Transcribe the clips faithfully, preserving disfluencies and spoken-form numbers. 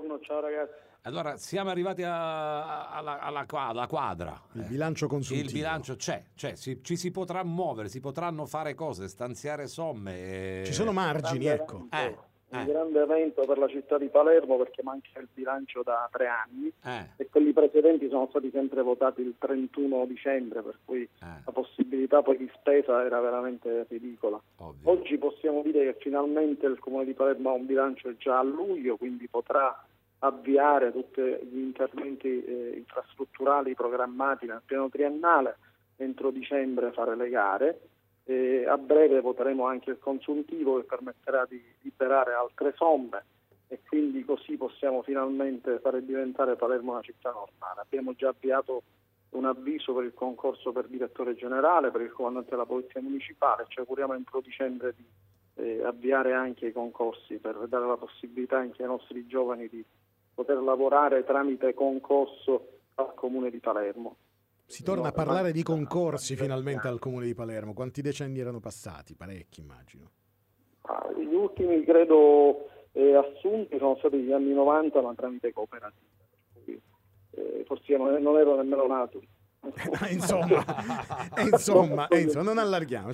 buongiorno, ciao ragazzi. Allora, siamo arrivati a, a, alla, alla, alla quadra. Il bilancio consuntivo. Il bilancio c'è, c'è si, ci si potrà muovere, si potranno fare cose, stanziare somme. E... Ci sono margini, grande ecco. Evento, Eh, un eh. grande evento per la città di Palermo perché manca il bilancio da tre anni Eh. e quelli precedenti sono stati sempre votati il trentuno dicembre, per cui Eh. la possibilità poi di spesa era veramente ridicola. Ovvio. Oggi possiamo dire che finalmente il Comune di Palermo ha un bilancio già a luglio, quindi potrà avviare tutti gli interventi eh, infrastrutturali programmati nel piano triennale, entro dicembre fare le gare, e a breve voteremo anche il consuntivo che permetterà di liberare altre somme e quindi così possiamo finalmente fare diventare Palermo una città normale. Abbiamo già avviato un avviso per il concorso per direttore generale, per il comandante della Polizia Municipale, ci auguriamo entro dicembre di eh, avviare anche i concorsi per dare la possibilità anche ai nostri giovani di poter lavorare tramite concorso al Comune di Palermo. Si torna a parlare di concorsi finalmente al Comune di Palermo. Quanti decenni erano passati? Parecchi, immagino. Ah, gli ultimi, credo, eh, assunti sono stati gli anni novanta, ma tramite cooperative. Quindi, eh, forse non, non ero nemmeno nato. insomma, eh, insomma, eh, insomma, non allarghiamo.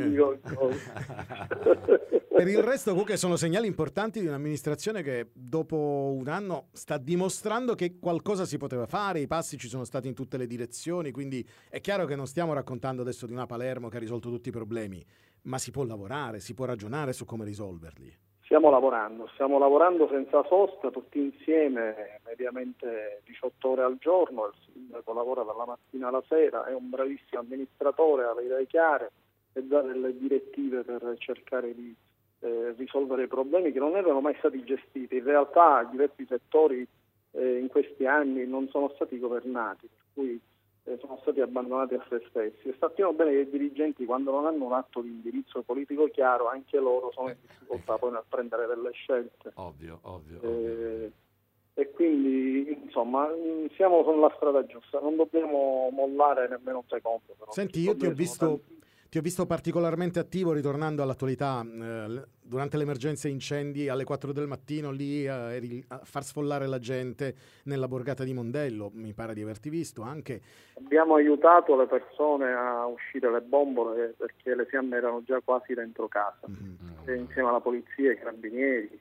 Per il resto comunque sono segnali importanti di un'amministrazione che dopo un anno sta dimostrando che qualcosa si poteva fare, i passi ci sono stati in tutte le direzioni, quindi è chiaro che non stiamo raccontando adesso di una Palermo che ha risolto tutti i problemi, ma si può lavorare, si può ragionare su come risolverli. Stiamo lavorando, stiamo lavorando senza sosta, tutti insieme, mediamente diciotto ore al giorno, il sindaco lavora dalla mattina alla sera, è un bravissimo amministratore, ha le idee chiare e dà delle direttive per cercare di eh, risolvere i problemi che non erano mai stati gestiti. In realtà diversi settori eh, in questi anni non sono stati governati, per cui eh, sono stati abbandonati a se stessi. E sappiamo bene che i dirigenti, quando non hanno un atto di indirizzo politico chiaro, anche loro sono in difficoltà poi nel prendere delle scelte. Ovvio, ovvio. Eh, ovvio. E quindi, insomma, siamo sulla strada giusta, non dobbiamo mollare nemmeno un secondo. Però. Senti, io ti ho visto... Ti ho visto particolarmente attivo, ritornando all'attualità, eh, durante l'emergenza incendi alle quattro del mattino, lì eh, eri a far sfollare la gente nella borgata di Mondello, mi pare di averti visto anche. Abbiamo aiutato le persone a uscire le bombole perché le fiamme erano già quasi dentro casa, mm-hmm. e insieme alla polizia e ai carabinieri.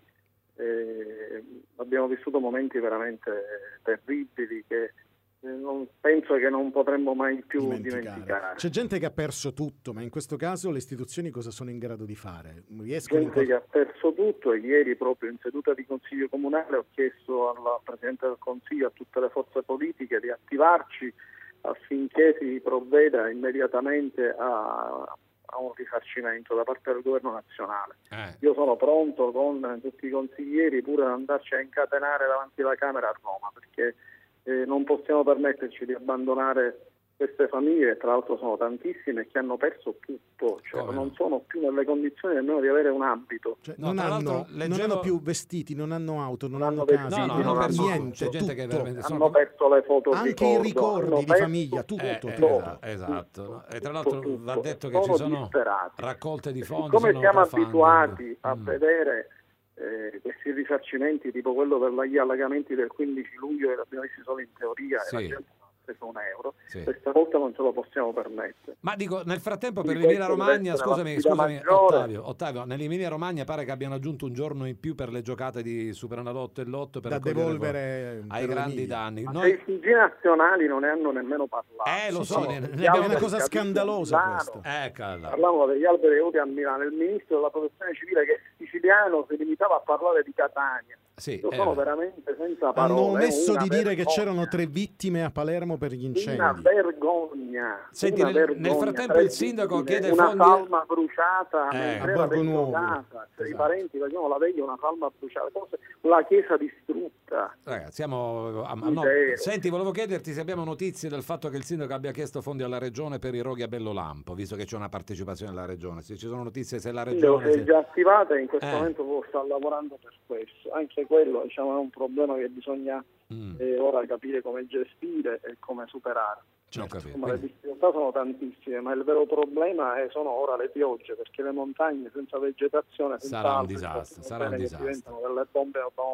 Eh, abbiamo vissuto momenti veramente terribili che non, penso che non potremmo mai più dimenticare. dimenticare. C'è gente che ha perso tutto, ma in questo caso le istituzioni cosa sono in grado di fare? Riescono gente in... che ha perso tutto, e ieri proprio in seduta di Consiglio Comunale ho chiesto al Presidente del Consiglio, a tutte le forze politiche di attivarci affinché si provveda immediatamente a, a un risarcimento da parte del governo nazionale. Eh. Io sono pronto con tutti i consiglieri pure ad andarci a incatenare davanti alla Camera a Roma, perché Eh, non possiamo permetterci di abbandonare queste famiglie, tra l'altro sono tantissime, che hanno perso tutto, cioè oh, non sono più nelle condizioni nemmeno di avere un abito. Cioè, no, non, hanno, leggevo... non hanno più vestiti, non hanno auto, non, non hanno, hanno case, no, no, non hanno perso niente, c'è gente che veramente hanno sono... perso le foto anche i ricordi di perso... famiglia, tutto. Eh, tutto. Eh, esatto, tutto, e tra l'altro tutto, va detto che sono ci sono disperati. raccolte di fondi. Come siamo abituati a mm. vedere Eh, questi risarcimenti tipo quello per gli allagamenti del quindici luglio, che l'abbiamo visto solo in teoria, sì. E la gente non ha preso un euro, sì. Questa volta non ce lo possiamo permettere. Ma dico, nel frattempo per l'Emilia Romagna, scusami, scusami Ottavio, Ottavio, nell'Emilia Romagna pare che abbiano aggiunto un giorno in più per le giocate di Superenalotto e Lotto per da devolvere ai grandi danni. Ma Noi... i T G nazionali non ne hanno nemmeno parlato. Eh, lo sì, so, sì. ne, ne è abbiamo una cosa scandalosa questa. Eh, Parlavano degli alberi avuti a Milano, il ministro della protezione civile, che è siciliano, si limitava a parlare di Catania. Sì, Io sono eh. veramente senza parole. Hanno omesso di vergogna. dire che c'erano tre vittime a Palermo per gli incendi. Una vergogna. Senti, una nel, vergogna. nel frattempo il sindaco chiede una fondi... salma bruciata eh, mentre era vendonata, cioè, esatto. I parenti facevano la veglia, una salma bruciata, cose, la chiesa distrutta. Ragazzi, siamo a, no. Senti, volevo chiederti se abbiamo notizie del fatto che il sindaco abbia chiesto fondi alla regione per i roghi a Bellolampo, visto che c'è una partecipazione della regione. Se ci sono notizie se la regione è se... già attivata e in questo eh. momento sta lavorando per questo. Anche quello, diciamo, è un problema che bisogna mm. eh, ora capire come gestire e come superare. Certo. Insomma, le difficoltà sono tantissime, ma il vero problema è, sono ora le piogge, perché le montagne senza vegetazione senza sarà un alberi, disastro, sarà un disastro. diventano delle bombe autonome.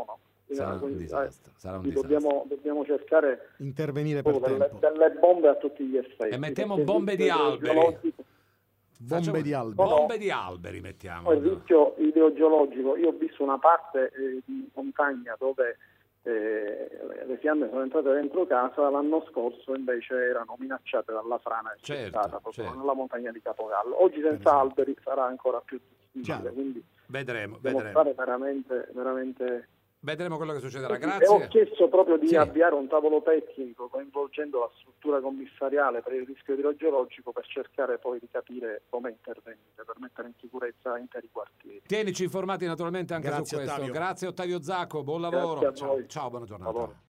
Sarà un disastro. Sarà un disastro. Dobbiamo, dobbiamo cercare intervenire per delle, tempo. delle bombe a tutti gli effetti. E mettiamo bombe di alberi. Bombe Facciamo... di alberi. Bombe di alberi mettiamo. Il rischio idrogeologico, io ho visto una parte eh, di montagna dove eh, le fiamme sono entrate dentro casa, l'anno scorso invece erano minacciate dalla frana che certo, c'è stata proprio certo. nella montagna di Capogallo. Oggi senza alberi sarà ancora più difficile, quindi vedremo, dobbiamo vedremo. stare veramente, veramente... Vedremo quello che succederà. Grazie. E ho chiesto proprio di sì. avviare un tavolo tecnico coinvolgendo la struttura commissariale per il rischio idrogeologico per cercare poi di capire come intervenire per mettere in sicurezza interi quartieri. Tienici informati naturalmente anche Grazie, su questo. Ottavio. Grazie Ottavio Zacco, buon lavoro. Ciao, ciao, buona giornata.